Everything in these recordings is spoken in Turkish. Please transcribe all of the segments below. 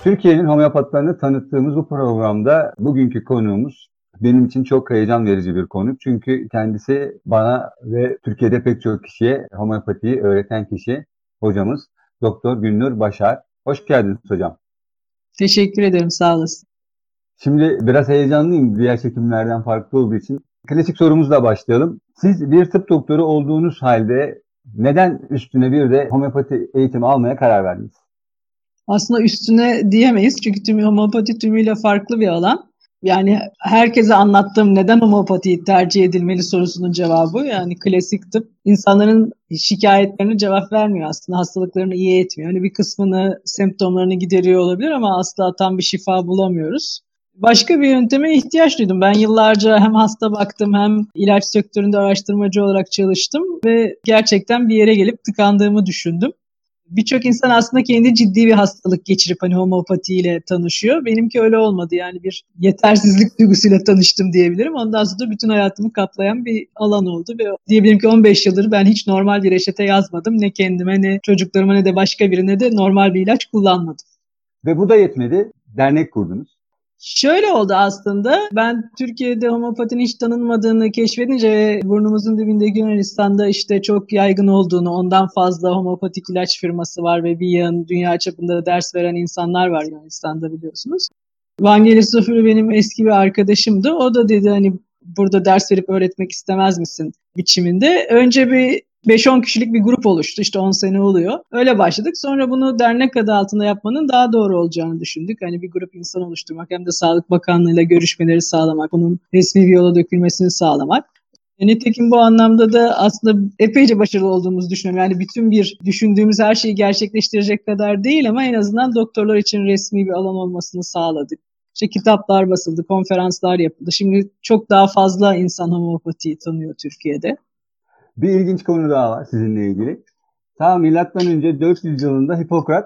Türkiye'nin homeopatlarını tanıttığımız bu programda bugünkü konuğumuz benim için çok heyecan verici bir konu. Çünkü kendisi bana ve Türkiye'de pek çok kişiye homeopatiyi öğreten kişi hocamız Doktor Günnur Başar. Hoş geldiniz hocam. Teşekkür ederim, sağ olasın. Şimdi biraz heyecanlıyım diğer çekimlerden farklı olduğu için. Klasik sorumuzla başlayalım. Siz bir tıp doktoru olduğunuz halde neden üstüne bir de homeopati eğitimi almaya karar verdiniz? Aslında üstüne diyemeyiz çünkü homeopati tümüyle farklı bir alan. Yani herkese anlattığım neden homeopati tercih edilmeli sorusunun cevabı, yani klasik tıp insanların şikayetlerine cevap vermiyor aslında, hastalıklarını iyi etmiyor. Hani bir kısmını, semptomlarını gideriyor olabilir ama asla tam bir şifa bulamıyoruz. Başka bir yönteme ihtiyaç duydum. Ben yıllarca hem hasta baktım hem ilaç sektöründe araştırmacı olarak çalıştım ve gerçekten bir yere gelip tıkandığımı düşündüm. Birçok insan aslında kendi ciddi bir hastalık geçirip hani homeopatiyle tanışıyor. Benimki öyle olmadı, yani bir yetersizlik duygusuyla tanıştım diyebilirim. Ondan sonra bütün hayatımı kaplayan bir alan oldu ve diyebilirim ki 15 yıldır ben hiç normal bir reçete yazmadım. Ne kendime, ne çocuklarıma, ne de başka birine de normal bir ilaç kullanmadım. Ve bu da yetmedi. Dernek kurdunuz. Şöyle oldu aslında. Ben Türkiye'de homeopatinin hiç tanınmadığını keşfedince ve burnumuzun dibindeki Yunanistan'da işte çok yaygın olduğunu, ondan fazla homeopatik ilaç firması var ve bir yığın dünya çapında ders veren insanlar var Yunanistan'da, biliyorsunuz. Vangelis Zofili benim eski bir arkadaşımdı. O da dedi hani burada ders verip öğretmek istemez misin biçiminde. Önce bir 5-10 kişilik bir grup oluştu. İşte 10 sene oluyor. Öyle başladık. Sonra bunu dernek adı altında yapmanın daha doğru olacağını düşündük. Hani bir grup insan oluşturmak, hem de Sağlık Bakanlığı'yla görüşmeleri sağlamak, bunun resmi bir yola dökülmesini sağlamak. Nitekim bu anlamda da aslında epeyce başarılı olduğumuzu düşünüyorum. Yani bütün bir düşündüğümüz her şeyi gerçekleştirecek kadar değil ama en azından doktorlar için resmi bir alan olmasını sağladık. İşte kitaplar basıldı, konferanslar yapıldı. Şimdi çok daha fazla insan homeopatiyi tanıyor Türkiye'de. Bir ilginç konu daha var sizinle ilgili. Ta milattan önce 400 yılında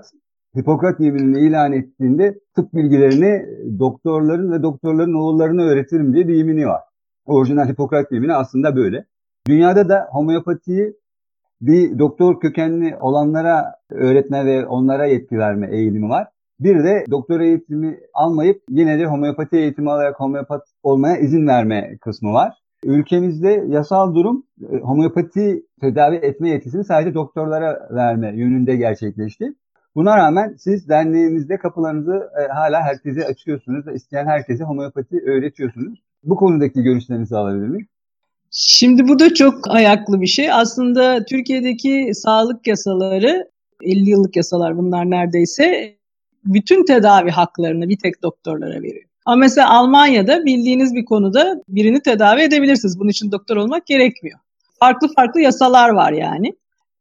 Hipokrat yeminini ilan ettiğinde tıp bilgilerini doktorların ve doktorların oğullarına öğretirim diye bir yemini var. Orijinal Hipokrat yemini aslında böyle. Dünyada da homeopatiyi bir doktor kökenli olanlara öğretme ve onlara yetki verme eğilimi var. Bir de doktor eğitimi almayıp yine de homeopati eğitimi alarak homeopat olmaya izin verme kısmı var. Ülkemizde yasal durum homeopati tedavi etme yetkisini sadece doktorlara verme yönünde gerçekleşti. Buna rağmen siz derneğinizde kapılarınızı hala herkese açıyorsunuz ve isteyen herkese homeopati öğretiyorsunuz. Bu konudaki görüşlerinizi alabilir miyim? Şimdi bu da çok ayaklı bir şey. Aslında Türkiye'deki sağlık yasaları 50 yıllık yasalar bunlar neredeyse, bütün tedavi haklarını bir tek doktorlara veriyor. Ama mesela Almanya'da bildiğiniz bir konuda birini tedavi edebilirsiniz. Bunun için doktor olmak gerekmiyor. Farklı farklı yasalar var yani.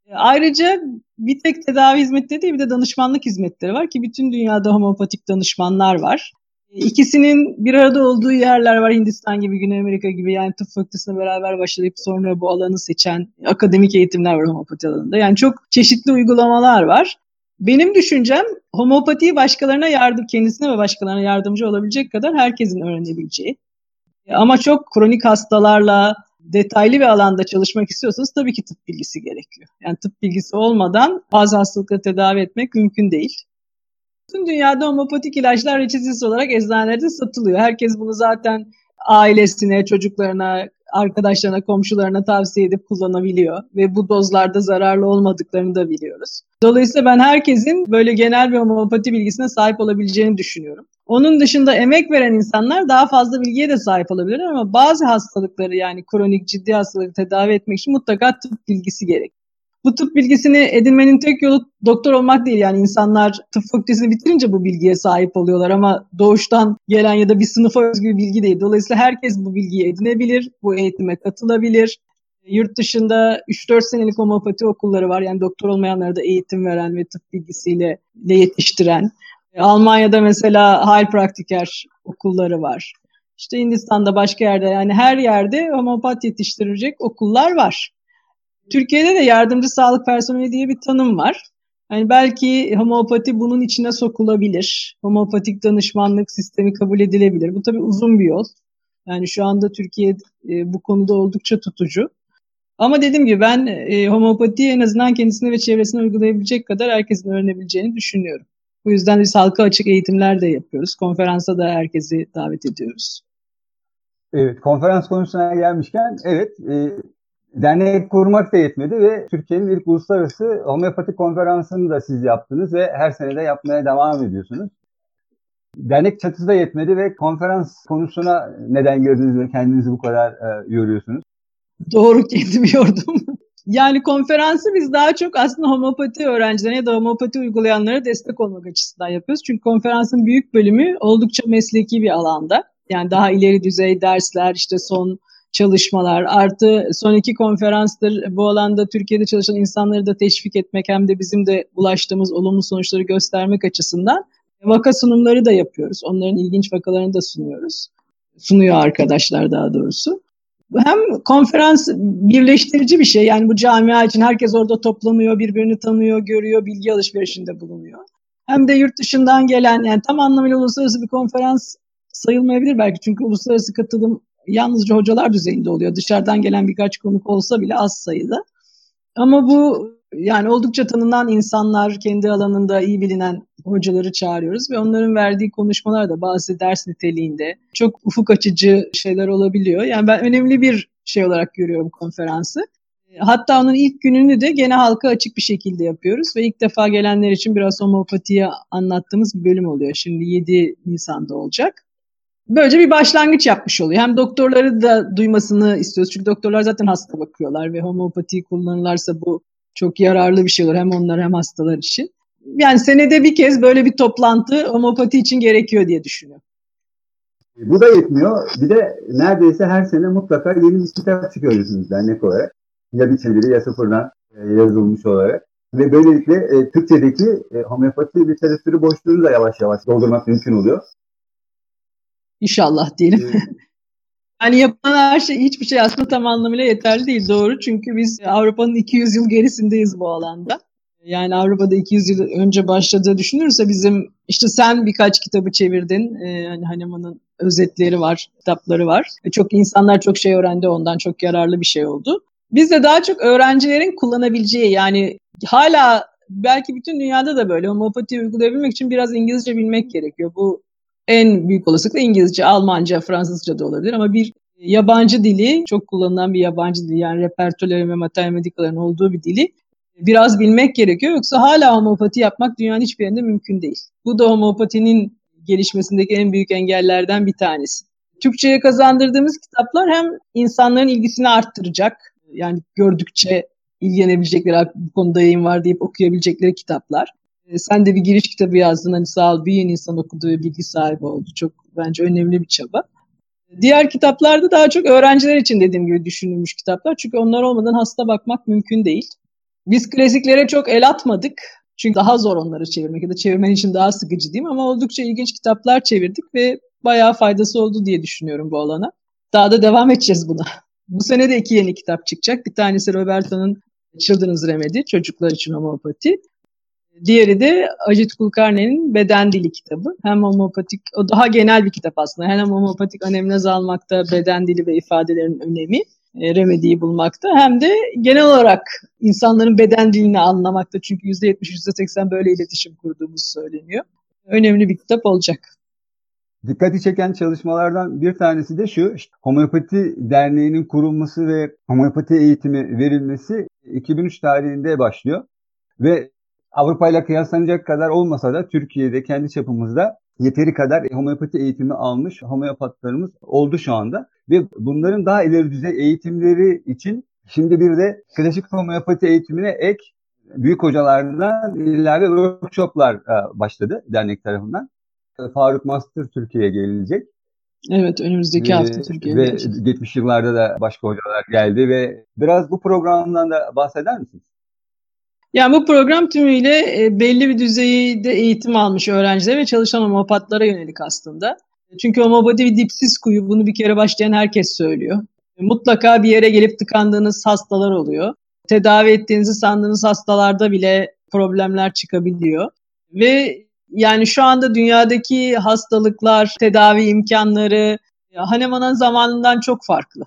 Ayrıca bir tek tedavi hizmetleri değil, bir de danışmanlık hizmetleri var ki bütün dünyada homeopatik danışmanlar var. İkisinin bir arada olduğu yerler var, Hindistan gibi, Güney Amerika gibi. Yani tıp fakültesine beraber başlayıp sonra bu alanı seçen akademik eğitimler var homeopati alanında. Yani çok çeşitli uygulamalar var. Benim düşüncem homeopatiyi başkalarına kendisine ve başkalarına yardımcı olabilecek kadar herkesin öğrenebileceği. Ama çok kronik hastalarla detaylı bir alanda çalışmak istiyorsanız tabii ki tıp bilgisi gerekiyor. Yani tıp bilgisi olmadan bazı hastalıkları tedavi etmek mümkün değil. Tüm dünyada homeopatik ilaçlar reçetesiz olarak eczanelerde satılıyor. Herkes bunu zaten ailesine, çocuklarına, arkadaşlarına, komşularına tavsiye edip kullanabiliyor. Ve bu dozlarda zararlı olmadıklarını da biliyoruz. Dolayısıyla ben herkesin böyle genel bir homeopati bilgisine sahip olabileceğini düşünüyorum. Onun dışında emek veren insanlar daha fazla bilgiye de sahip olabilirler ama bazı hastalıkları, yani kronik ciddi hastalıkları tedavi etmek için mutlaka tıp bilgisi gerek. Bu tıp bilgisini edinmenin tek yolu doktor olmak değil. Yani insanlar tıp fakültesini bitirince bu bilgiye sahip oluyorlar ama doğuştan gelen ya da bir sınıfa özgü bilgi değil. Dolayısıyla herkes bu bilgiyi edinebilir, bu eğitime katılabilir. Yurt dışında 3-4 senelik homeopati okulları var. Yani doktor olmayanlara da eğitim veren ve tıp bilgisiyle yetiştiren. Almanya'da mesela Heilpraktiker okulları var. İşte Hindistan'da, başka yerde, yani her yerde homeopat yetiştirecek okullar var. Türkiye'de de yardımcı sağlık personeli diye bir tanım var. Yani belki homeopati bunun içine sokulabilir. Homeopatik danışmanlık sistemi kabul edilebilir. Bu tabii uzun bir yol. Yani şu anda Türkiye bu konuda oldukça tutucu. Ama dediğim gibi ben homeopatiyi en azından kendisine ve çevresine uygulayabilecek kadar herkesin öğrenebileceğini düşünüyorum. Bu yüzden biz halka açık eğitimler de yapıyoruz. Konferansa da herkesi davet ediyoruz. Evet, konferans konusuna gelmişken dernek kurmak da yetmedi ve Türkiye'nin ilk uluslararası homeopati konferansını da siz yaptınız ve her sene de yapmaya devam ediyorsunuz. Dernek çatısı da yetmedi ve konferans konusuna neden girdiniz ve kendinizi bu kadar yoruyorsunuz? Doğru, kendimi yordum. Yani konferansı biz daha çok aslında homeopati öğrencilerine ya da homeopati uygulayanlara destek olmak açısından yapıyoruz. Çünkü konferansın büyük bölümü oldukça mesleki bir alanda. Yani daha ileri düzey dersler, işte son çalışmalar, artı son 2 konferanstır bu alanda Türkiye'de çalışan insanları da teşvik etmek hem de bizim de ulaştığımız olumlu sonuçları göstermek açısından vaka sunumları da yapıyoruz. Onların ilginç vakalarını da sunuyor arkadaşlar daha doğrusu. Hem konferans birleştirici bir şey. Yani bu camia için herkes orada toplanıyor, birbirini tanıyor, görüyor, bilgi alışverişinde bulunuyor. Hem de yurt dışından gelen, yani tam anlamıyla uluslararası bir konferans sayılmayabilir belki. Çünkü uluslararası katılım yalnızca hocalar düzeyinde oluyor. Dışarıdan gelen birkaç konuk olsa bile az sayıda. Ama bu yani oldukça tanınan insanlar, kendi alanında iyi bilinen hocaları çağırıyoruz ve onların verdiği konuşmalar da bazı ders niteliğinde çok ufuk açıcı şeyler olabiliyor. Yani ben önemli bir şey olarak görüyorum konferansı. Hatta onun ilk gününü de gene halka açık bir şekilde yapıyoruz ve ilk defa gelenler için biraz homeopatiyi anlattığımız bir bölüm oluyor. Şimdi 7 Nisan'da olacak. Böylece bir başlangıç yapmış oluyor. Hem doktorları da duymasını istiyoruz. Çünkü doktorlar zaten hasta bakıyorlar ve homeopati kullanırlarsa bu çok yararlı bir şey olur. Hem onlar hem hastalar için. Yani senede bir kez böyle bir toplantı homeopati için gerekiyor diye düşünüyorum. Bu da yetmiyor. Bir de neredeyse her sene mutlaka yeni bir kitap çıkarıyorsunuz dernek olarak. Ya biçimleri ya sıfırdan yazılmış olarak. Ve böylelikle Türkçedeki homeopati literatürü boşluğunu da yavaş yavaş doldurmak mümkün oluyor. İnşallah diyelim. Yani yapılan her şey, hiçbir şey aslında tam anlamıyla yeterli değil, doğru. Çünkü biz Avrupa'nın 200 yıl gerisindeyiz bu alanda. Yani Avrupa'da 200 yıl önce başladığı düşünürse bizim işte sen birkaç kitabı çevirdin. Yani Hahnemann'ın özetleri var, kitapları var. Çok insanlar çok şey öğrendi ondan, çok yararlı bir şey oldu. Biz de daha çok öğrencilerin kullanabileceği, yani hala belki bütün dünyada da böyle homeopatiyi uygulayabilmek için biraz İngilizce bilmek gerekiyor. Bu en büyük olasılıkla İngilizce, Almanca, Fransızca da olabilir ama bir yabancı dili, çok kullanılan bir yabancı dil, yani repertülerin ve materyal olduğu bir dili biraz bilmek gerekiyor. Yoksa hala homeopati yapmak dünyanın hiçbir yerinde mümkün değil. Bu da homeopatinin gelişmesindeki en büyük engellerden bir tanesi. Türkçe'ye kazandırdığımız kitaplar hem insanların ilgisini arttıracak, yani gördükçe ilgilenebilecekleri, bu konuda yayın var deyip okuyabilecekleri kitaplar. Sen de bir giriş kitabı yazdın, hani sağ ol, bir yeni insan okuduğu bilgi sahibi oldu. Çok bence önemli bir çaba. Diğer kitaplarda daha çok öğrenciler için dediğim gibi düşünülmüş kitaplar. Çünkü onlar olmadan hasta bakmak mümkün değil. Biz klasiklere çok el atmadık. Çünkü daha zor onları çevirmek ya da çevirmen için daha sıkıcı diyeyim, ama oldukça ilginç kitaplar çevirdik ve bayağı faydası oldu diye düşünüyorum bu alana. Daha da devam edeceğiz buna. Bu sene de 2 yeni kitap çıkacak. Bir tanesi Roberta'nın Children's Remedy, çocuklar için homeopati. Diğeri de Ajit Kulkarni'nin Beden Dili kitabı. Hem homeopatik, o daha genel bir kitap aslında. Hem homeopatik anemnez almakta, beden dili ve ifadelerin önemi, remediyi bulmakta. Hem de genel olarak insanların beden dilini anlamakta. Çünkü %70, %80 böyle iletişim kurduğumuz söyleniyor. Önemli bir kitap olacak. Dikkati çeken çalışmalardan bir tanesi de şu: Homeopati Derneği'nin kurulması ve homeopati eğitimi verilmesi 2003 tarihinde başlıyor. Ve Avrupa ile kıyaslanacak kadar olmasa da Türkiye'de kendi çapımızda yeteri kadar homeopati eğitimi almış homeopatlarımız oldu şu anda. Ve bunların daha ileri düzey eğitimleri için şimdi bir de klasik homeopati eğitimine ek büyük hocalardan ilave workshoplar başladı dernek tarafından. Faruk Master Türkiye'ye gelecek. Evet, önümüzdeki hafta Türkiye'ye gelecek. Ve geçmiş yıllarda da başka hocalar geldi ve biraz bu programdan da bahseder misiniz? Yani bu program tümüyle belli bir düzeyde eğitim almış öğrencilere ve çalışan homeopatlara yönelik aslında. Çünkü homeopati bir dipsiz kuyu. Bunu bir kere başlayan herkes söylüyor. Mutlaka bir yere gelip tıkandığınız hastalar oluyor. Tedavi ettiğinizi sandığınız hastalarda bile problemler çıkabiliyor. Ve yani şu anda dünyadaki hastalıklar, tedavi imkanları Hahnemann'ın zamanından çok farklı.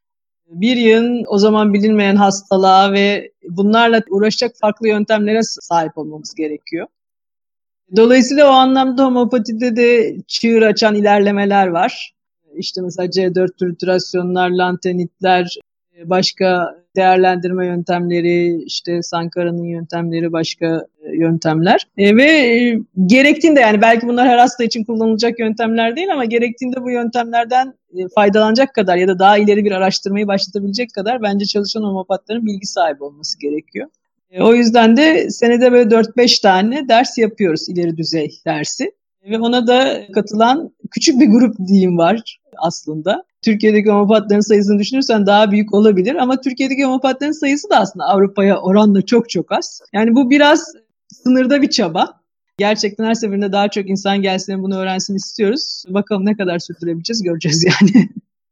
Bir yığın o zaman bilinmeyen hastalığa ve bunlarla uğraşacak farklı yöntemlere sahip olmamız gerekiyor. Dolayısıyla o anlamda homeopatide de çığır açan ilerlemeler var. İşte mesela C4 tritürasyonlar, lantenitler, başka değerlendirme yöntemleri, işte Sankara'nın yöntemleri, başka yöntemler. Gerektiğinde, yani belki bunlar her hasta için kullanılacak yöntemler değil ama gerektiğinde bu yöntemlerden faydalanacak kadar ya da daha ileri bir araştırmayı başlatabilecek kadar bence çalışan homeopatların bilgi sahibi olması gerekiyor. O yüzden de senede böyle 4-5 tane ders yapıyoruz, ileri düzey dersi. Ve ona da katılan küçük bir grup diyeyim var aslında. Türkiye'deki homeopatların sayısını düşünürsen daha büyük olabilir ama Türkiye'deki homeopatların sayısı da aslında Avrupa'ya oranla çok çok az. Yani bu biraz sınırda bir çaba. Gerçekten her seferinde daha çok insan gelsin, bunu öğrensin istiyoruz. Bakalım ne kadar sürdürebileceğiz, göreceğiz yani.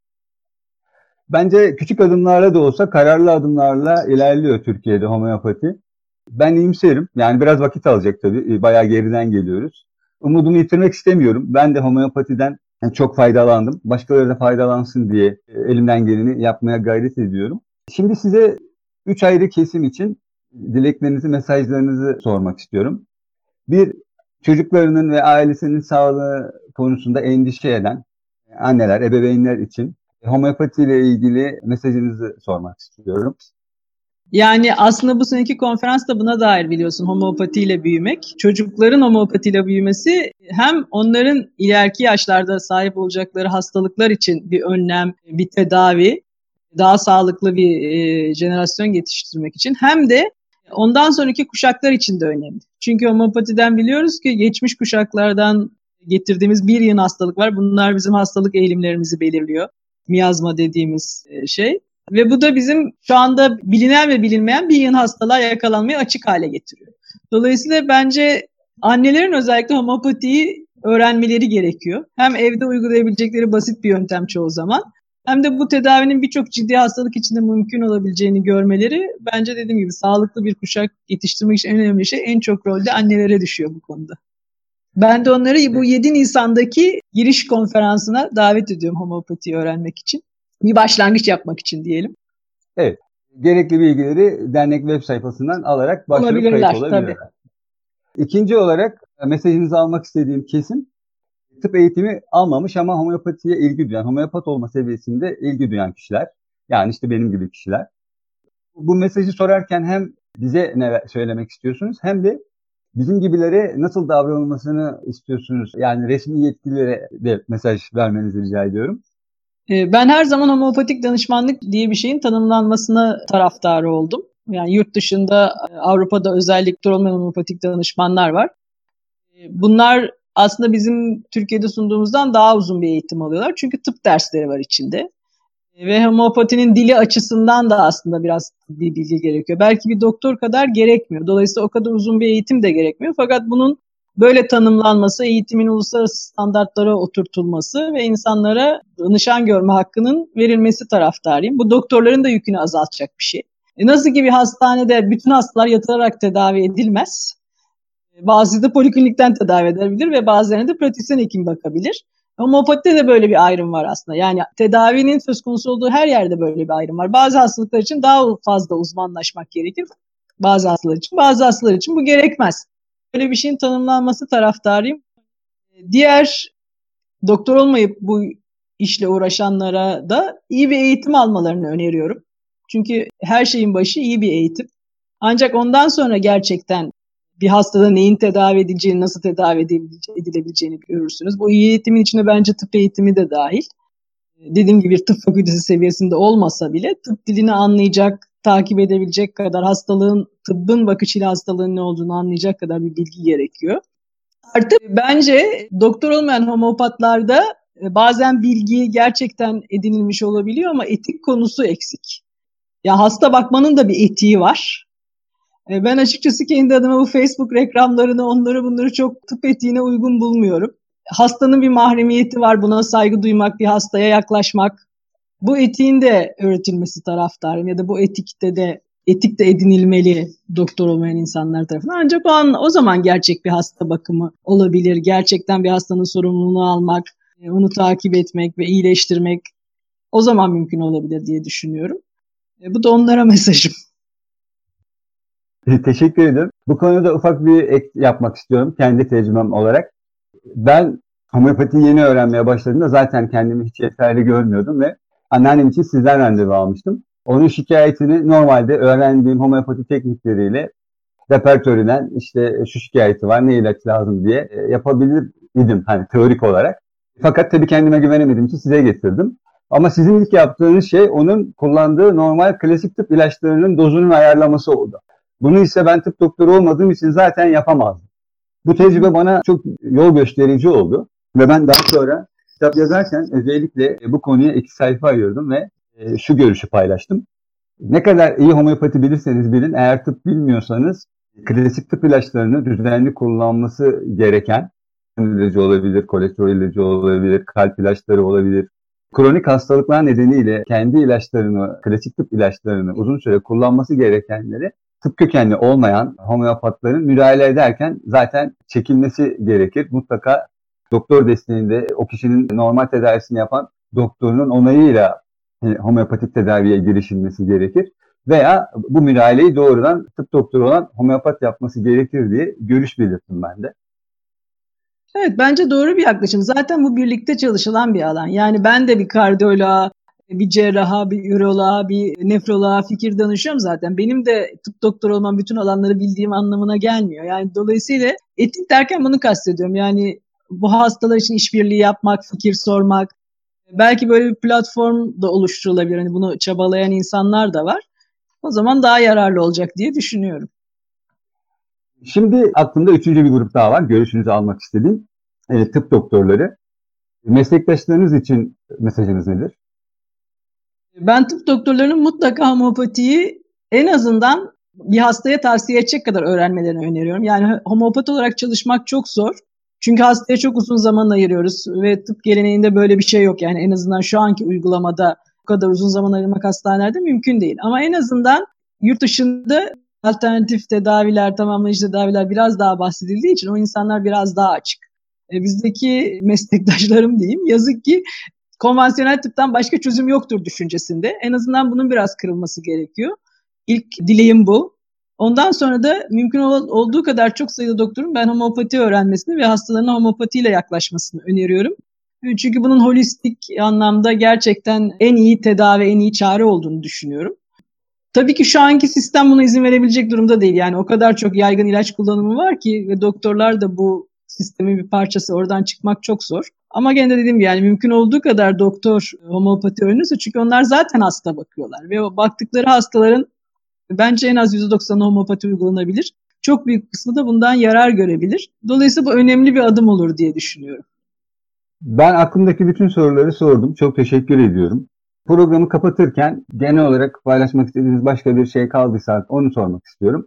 Bence küçük adımlarla da olsa kararlı adımlarla ilerliyor Türkiye'de homeopati. Ben iyimserim. Yani biraz vakit alacak tabii. Bayağı geriden geliyoruz. Umudumu yitirmek istemiyorum. Ben de homeopatiden çok faydalandım. Başkaları da faydalansın diye elimden geleni yapmaya gayret ediyorum. Şimdi size 3 ayrı kesim için dileklerinizi, mesajlarınızı sormak istiyorum. Bir, çocuklarının ve ailesinin sağlığı konusunda endişe eden anneler, ebeveynler için homeopati ile ilgili mesajınızı sormak istiyorum. Yani aslında bu seneki konferans da buna dair, biliyorsun, homeopatiyle büyümek. Çocukların homeopatiyle büyümesi hem onların ileriki yaşlarda sahip olacakları hastalıklar için bir önlem, bir tedavi, daha sağlıklı bir jenerasyon yetiştirmek için, hem de ondan sonraki kuşaklar için de önemli. Çünkü homeopatiden biliyoruz ki geçmiş kuşaklardan getirdiğimiz bir yığın hastalık var. Bunlar bizim hastalık eğilimlerimizi belirliyor. Miyazma dediğimiz şey. Ve bu da bizim şu anda bilinen ve bilinmeyen bir yığın hastalığa yakalanmaya açık hale getiriyor. Dolayısıyla bence annelerin özellikle homeopatiyi öğrenmeleri gerekiyor. Hem evde uygulayabilecekleri basit bir yöntem çoğu zaman, hem de bu tedavinin birçok ciddi hastalık içinde mümkün olabileceğini görmeleri, bence dediğim gibi sağlıklı bir kuşak yetiştirmek için en önemli şey, en çok rolde annelere düşüyor bu konuda. Ben de onları bu 7 Nisan'daki giriş konferansına davet ediyorum homeopatiyi öğrenmek için. Bir başlangıç yapmak için diyelim. Evet, gerekli bilgileri dernek web sayfasından alarak başvurup kayıt olabilirler. Tabii. İkinci olarak mesajınızı almak istediğim kesim, tıp eğitimi almamış ama homeopatiye ilgi duyan, homeopat olma seviyesinde ilgi duyan kişiler. Yani işte benim gibi kişiler. Bu mesajı sorarken hem bize ne söylemek istiyorsunuz hem de bizim gibilere nasıl davranılmasını istiyorsunuz? Yani resmi yetkililere de mesaj vermenizi rica ediyorum. Ben her zaman homeopatik danışmanlık diye bir şeyin tanımlanmasına taraftarı oldum. Yani yurt dışında, Avrupa'da özellikle olmayan homeopatik danışmanlar var. Bunlar aslında bizim Türkiye'de sunduğumuzdan daha uzun bir eğitim alıyorlar. Çünkü tıp dersleri var içinde. Ve homeopatinin dili açısından da aslında biraz bir bilgi gerekiyor. Belki bir doktor kadar gerekmiyor. Dolayısıyla o kadar uzun bir eğitim de gerekmiyor. Fakat bunun böyle tanımlanması, eğitimin uluslararası standartlara oturtulması ve insanlara danışan görme hakkının verilmesi taraftarıyım. Bu doktorların da yükünü azaltacak bir şey. Nasıl ki bir hastanede bütün hastalar yatırarak tedavi edilmez. Bazısı da poliklinikten tedavi edebilir ve bazılarına da pratisyen hekim bakabilir. Homeopatide de böyle bir ayrım var aslında. Yani tedavinin söz konusu olduğu her yerde böyle bir ayrım var. Bazı hastalıklar için daha fazla uzmanlaşmak gerekir. Bazı hastalar için bu gerekmez. Böyle bir şeyin tanımlanması taraftarıyım. Diğer doktor olmayıp bu işle uğraşanlara da iyi bir eğitim almalarını öneriyorum. Çünkü her şeyin başı iyi bir eğitim. Ancak ondan sonra gerçekten bir hastada neyin tedavi edileceğini, nasıl tedavi edilebileceğini görürsünüz. Bu iyi eğitimin içine bence tıp eğitimi de dahil. Dediğim gibi bir tıp fakültesi seviyesinde olmasa bile tıp dilini anlayacak, takip edebilecek kadar, tıbbın bakışıyla hastalığın ne olduğunu anlayacak kadar bir bilgi gerekiyor. Artık bence doktor olmayan homeopatlarda bazen bilgi gerçekten edinilmiş olabiliyor ama etik konusu eksik. Ya hasta bakmanın da bir etiği var. Ben açıkçası kendi adıma bu Facebook reklamlarını, onları bunları çok tıp etiğine uygun bulmuyorum. Hastanın bir mahremiyeti var, buna saygı duymak, bir hastaya yaklaşmak. Bu etiğin de öğretilmesi taraftarıyım ya da bu etik de edinilmeli doktor olmayan insanlar tarafından. Ancak o zaman gerçek bir hasta bakımı olabilir. Gerçekten bir hastanın sorumluluğunu almak, onu takip etmek ve iyileştirmek o zaman mümkün olabilir diye düşünüyorum. Bu da onlara mesajım. Teşekkür ederim. Bu konuda ufak bir ek yapmak istiyorum kendi tecrübem olarak. Ben homeopatiyi yeni öğrenmeye başladığımda zaten kendimi hiç yeterli görmüyordum ve anneannem için sizden randevu almıştım. Onun şikayetini normalde öğrendiğim homeopati teknikleriyle repertöründen işte şu şikayeti var, ne ilaç lazım diye yapabilir idim hani teorik olarak. Fakat tabii kendime güvenemediğim için size getirdim. Ama sizin ilk yaptığınız şey onun kullandığı normal klasik tıp ilaçlarının dozunun ayarlaması oldu. Bunu ise ben tıp doktoru olmadığım için zaten yapamazdım. Bu tecrübe bana çok yol gösterici oldu. Ve ben daha sonra kitap yazarken özellikle bu konuya 2 sayfa ayırdım ve şu görüşü paylaştım. Ne kadar iyi homeopati bilirseniz bilin, eğer tıp bilmiyorsanız klasik tıp ilaçlarını düzenli kullanması gereken, ilacı olabilir, kolesterol ilacı olabilir, kalp ilaçları olabilir. Kronik hastalıklar nedeniyle kendi ilaçlarını, klasik tıp ilaçlarını uzun süre kullanması gerekenleri tıp kökenli olmayan homeopatların müdahale ederken zaten çekilmesi gerekir. Mutlaka doktor desteğinde o kişinin normal tedavisini yapan doktorunun onayıyla homeopatik tedaviye girişilmesi gerekir. Veya bu müdahaleyi doğrudan tıp doktoru olan homeopat yapması gerekir diye görüş belirttim ben de. Evet, bence doğru bir yaklaşım. Zaten bu birlikte çalışılan bir alan. Yani ben de bir kardiyoloğa, bir cerraha, bir üroloğa, bir nefroloğa fikir danışıyorum zaten. Benim de tıp doktoru olmam bütün alanları bildiğim anlamına gelmiyor. Yani dolayısıyla etik derken bunu kastediyorum. Yani bu hastalar için işbirliği yapmak, fikir sormak. Belki böyle bir platform da oluşturulabilir. Hani bunu çabalayan insanlar da var. O zaman daha yararlı olacak diye düşünüyorum. Şimdi aklımda 3. bir grup daha var. Görüşünüzü almak istediğim. Tıp doktorları. Meslektaşlarınız için mesajınız nedir? Ben tıp doktorlarının mutlaka homeopatiyi en azından bir hastaya tavsiye edecek kadar öğrenmelerini öneriyorum. Yani homeopat olarak çalışmak çok zor. Çünkü hastaya çok uzun zaman ayırıyoruz ve tıp geleneğinde böyle bir şey yok. Yani en azından şu anki uygulamada bu kadar uzun zaman ayırmak hastanelerde mümkün değil. Ama en azından yurt dışında alternatif tedaviler, tamamlayıcı tedaviler biraz daha bahsedildiği için o insanlar biraz daha açık. Bizdeki meslektaşlarım diyeyim yazık ki konvansiyonel tıptan başka çözüm yoktur düşüncesinde. En azından bunun biraz kırılması gerekiyor. İlk dileğim bu. Ondan sonra da mümkün olduğu kadar çok sayıda doktorun ben homeopati öğrenmesini ve hastalarına homeopatiyle yaklaşmasını öneriyorum. Çünkü bunun holistik anlamda gerçekten en iyi tedavi, en iyi çare olduğunu düşünüyorum. Tabii ki şu anki sistem buna izin verebilecek durumda değil. Yani o kadar çok yaygın ilaç kullanımı var ki ve doktorlar da bu sistemin bir parçası, oradan çıkmak çok zor. Ama gene de dediğim gibi yani mümkün olduğu kadar doktor homeopati öğrenirse çünkü onlar zaten hasta bakıyorlar. Ve o baktıkları hastaların bence en az %90'ı homeopati uygulanabilir. Çok büyük kısmı da bundan yarar görebilir. Dolayısıyla bu önemli bir adım olur diye düşünüyorum. Ben aklımdaki bütün soruları sordum. Çok teşekkür ediyorum. Programı kapatırken genel olarak paylaşmak istediğiniz başka bir şey kaldıysa onu sormak istiyorum.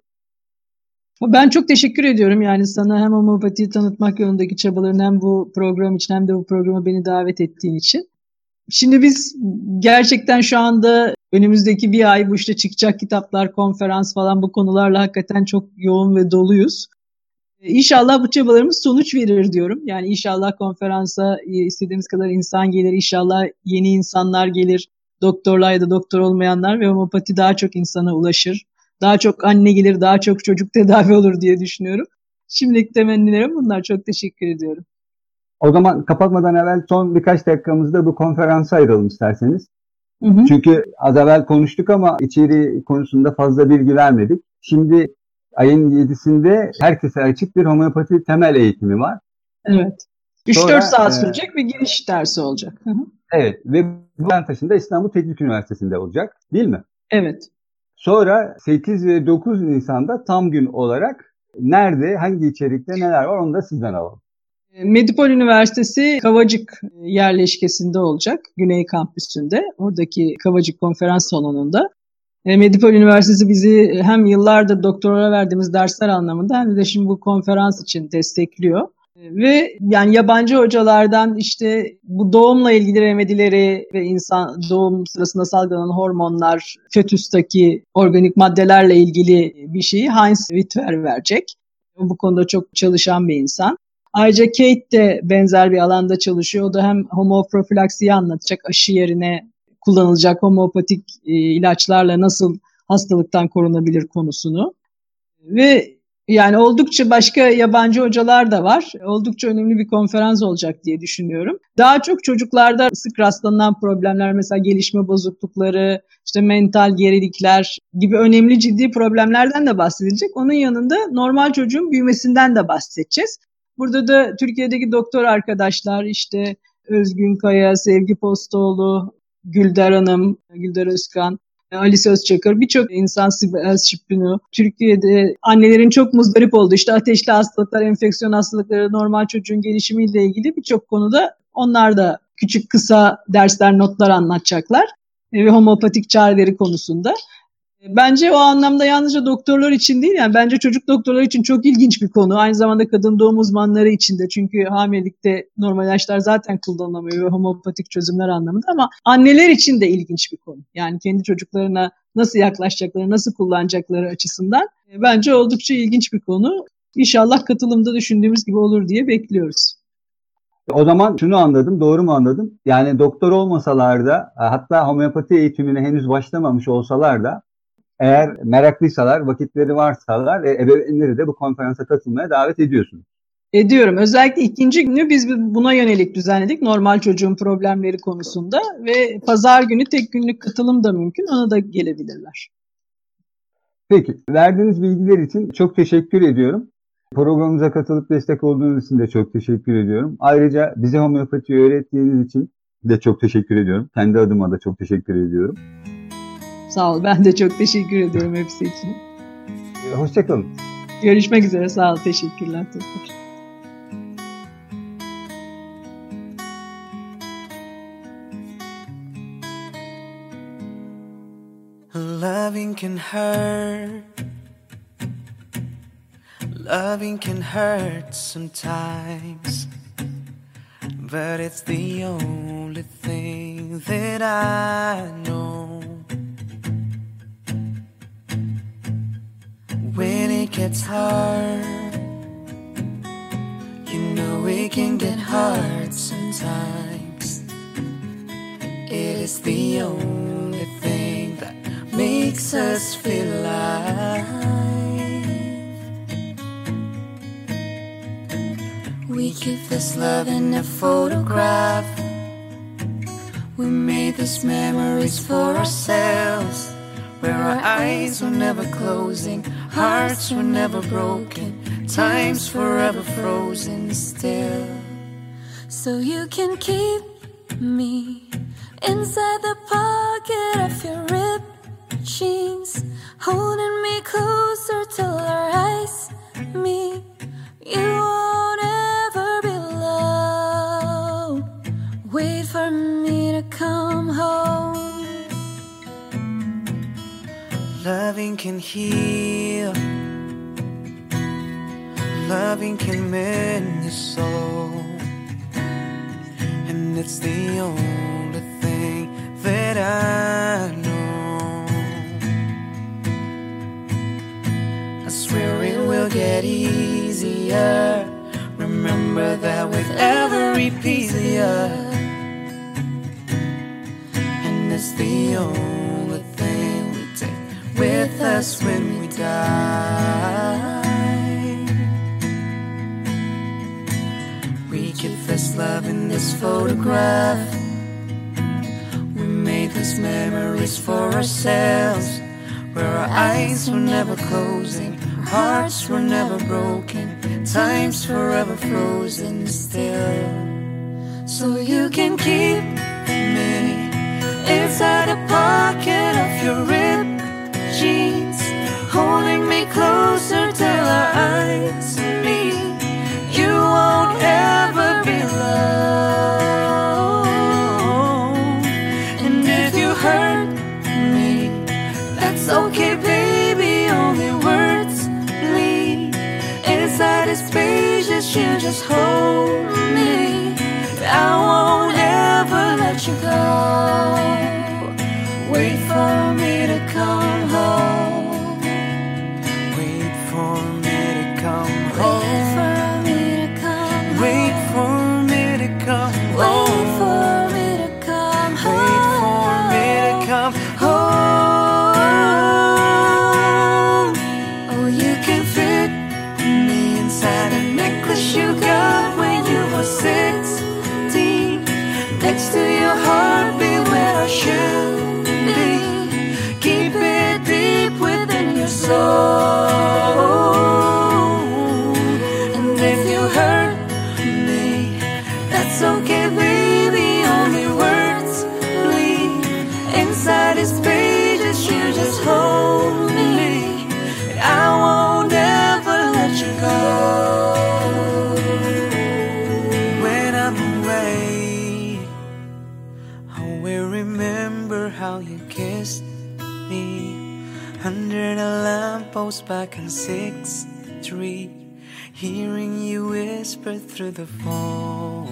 Ben çok teşekkür ediyorum yani sana hem homeopatiyi tanıtmak yolundaki çabaların hem bu program için hem de bu programa beni davet ettiğin için. Şimdi biz gerçekten şu anda önümüzdeki bir ay bu işte çıkacak kitaplar, konferans falan bu konularla hakikaten çok yoğun ve doluyuz. İnşallah bu çabalarımız sonuç verir diyorum. Yani inşallah konferansa istediğimiz kadar insan gelir, inşallah yeni insanlar gelir, doktorlar ya da doktor olmayanlar ve homeopati daha çok insana ulaşır. Daha çok anne gelir, daha çok çocuk tedavi olur diye düşünüyorum. Şimdilik temennilerim bunlar. Çok teşekkür ediyorum. O zaman kapatmadan evvel son birkaç dakikamızda bu konferansa ayıralım isterseniz. Hı hı. Çünkü az evvel konuştuk ama içeriği konusunda fazla bilgi vermedik. Şimdi ayın 7'sinde herkese açık bir homeopati temel eğitimi var. Evet. 3-4 Sonra, saat sürecek bir giriş dersi olacak. Hı hı. evet ve bu Nişantaşı'nda İstanbul Teknik Üniversitesi'nde olacak değil mi? Evet. Sonra 8 ve 9 Nisan'da tam gün olarak nerede, hangi içerikte neler var onu da sizden alalım. Medipol Üniversitesi Kavacık yerleşkesinde olacak. Güney Kampüsü'nde. Oradaki Kavacık Konferans Salonu'nda. Medipol Üniversitesi bizi hem yıllardır doktora verdiğimiz dersler anlamında hem de şimdi bu konferans için destekliyor. Ve yani yabancı hocalardan işte bu doğumla ilgili remedileri ve insan doğum sırasında salgılanan hormonlar, fetüsteki organik maddelerle ilgili bir şeyi Heinz Wittwer verecek. Bu konuda çok çalışan bir insan. Ayrıca Kate de benzer bir alanda çalışıyor. O da hem homoprofilaksiyi anlatacak, aşı yerine kullanılacak homeopatik ilaçlarla nasıl hastalıktan korunabilir konusunu. Ve yani oldukça başka yabancı hocalar da var. Oldukça önemli bir konferans olacak diye düşünüyorum. Daha çok çocuklarda sık rastlanan problemler, mesela gelişme bozuklukları, işte mental gerilikler gibi önemli ciddi problemlerden de bahsedilecek. Onun yanında normal çocuğun büyümesinden de bahsedeceğiz. Burada da Türkiye'deki doktor arkadaşlar, işte Özgün Kaya, Sevgi Postoğlu, Güldar Hanım, Güldar Özkan, Ali Sözçakır, birçok insan, Sibel Şipino, Türkiye'de annelerin çok muzdarip olduğu, işte ateşli hastalıklar, enfeksiyon hastalıkları, normal çocuğun gelişimiyle ilgili birçok konuda onlar da küçük kısa dersler, notlar anlatacaklar ve homeopatik çareleri konusunda. Bence o anlamda yalnızca doktorlar için değil, yani bence çocuk doktorlar için çok ilginç bir konu. Aynı zamanda kadın doğum uzmanları için de, çünkü hamilelikte normal ilaçlar zaten kullanılamıyor ve homeopatik çözümler anlamında, ama anneler için de ilginç bir konu. Yani kendi çocuklarına nasıl yaklaşacakları, nasıl kullanacakları açısından bence oldukça ilginç bir konu. İnşallah katılımda düşündüğümüz gibi olur diye bekliyoruz. O zaman şunu anladım, doğru mu anladım? Yani doktor olmasalar da, hatta homeopati eğitimine henüz başlamamış olsalar da, eğer meraklıysalar, vakitleri varsalar, ebeveynleri de bu konferansa katılmaya davet ediyorsunuz. Ediyorum. Özellikle ikinci günü biz buna yönelik düzenledik. Normal çocuğun problemleri konusunda ve pazar günü tek günlük katılım da mümkün. Ona da gelebilirler. Peki, verdiğiniz bilgiler için çok teşekkür ediyorum. Programımıza katılıp destek olduğunuz için de çok teşekkür ediyorum. Ayrıca bize homeopati öğrettiğiniz için de çok teşekkür ediyorum. Kendi adıma da çok teşekkür ediyorum. Sağ ol. Ben de çok teşekkür ediyorum hepsi için. Hoşçakalın. Görüşmek üzere. Sağ ol. Teşekkürler. Loving can hurt. Loving can hurt sometimes, but it's the only thing that I know. When it gets hard, you know it can get hard sometimes. It is the only thing that makes us feel alive. We keep this love in a photograph. We made these memories for ourselves, where our eyes were never closing, hearts were never broken, time's forever frozen still. So you can keep me inside the pocket of your ripped jeans, holding me closer till our eyes meet. You won't ever be alone. Wait for me to come home. Loving can heal. Loving can mend your soul. And it's the only thing that I know. I swear it will get easier. Remember that with every piece of you. And it's the only thing we take with us when we die. We keep this love in this photograph. We made these memories for ourselves, where our eyes were never closing, hearts were never broken, time's forever frozen still. So you can keep me inside the pocket of your ripped jeans, holding me closer till our eyes meet. You won't ever be alone. And if you hurt me, that's okay, baby, only words bleed. Inside these pages, you just hold me. I won't ever let you go. Wait for me to That's okay, baby, only words bleed inside these pages. You just hold me, and I won't ever let you go. When I'm away, I will remember how you kissed me under the lamppost back in 6th Street, hearing you whisper through the phone.